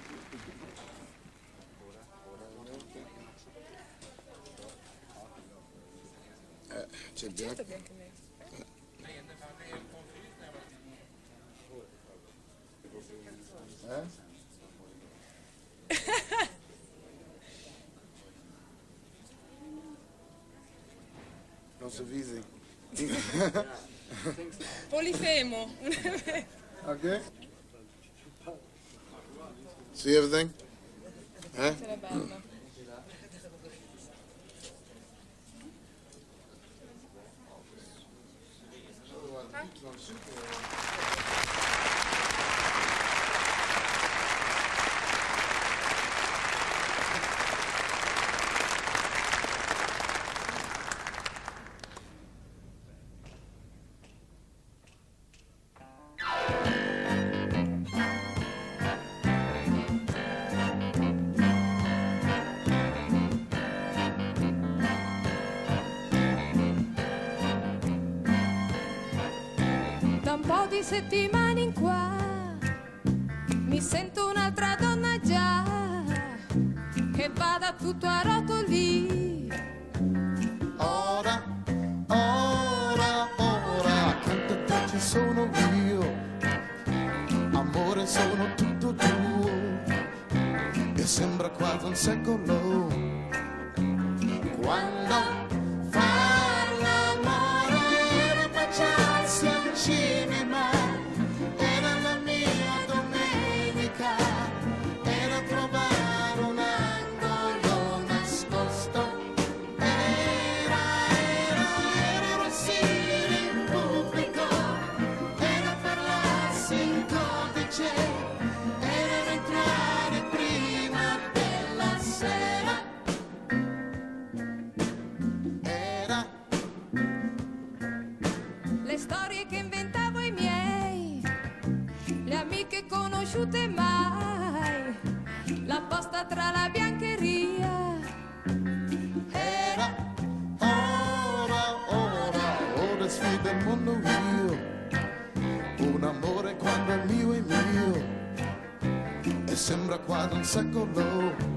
C'è Certo Biancaneve. Non so easy. Polifemo. Okay. See everything? Sarà bella. Da un po' di settimane in qua mi sento un'altra donna già, che vada tutto a rotoli. Ora, accanto a te ci sono io, amore sono tutto tuo, e sembra quasi un secolo, quando far l'amore era baciarsi al cinema, era la mia domenica, era trovare un angolo nascosto, era rossire in pubblico, era parlarsi in codice, era entrare prima della sera, era Le storie che inventavo ai miei, le amiche conosciute mai, la posta tra la biancheria. era ora sfida il mondo io, un amore quando è mio, e sembra quasi un secolo,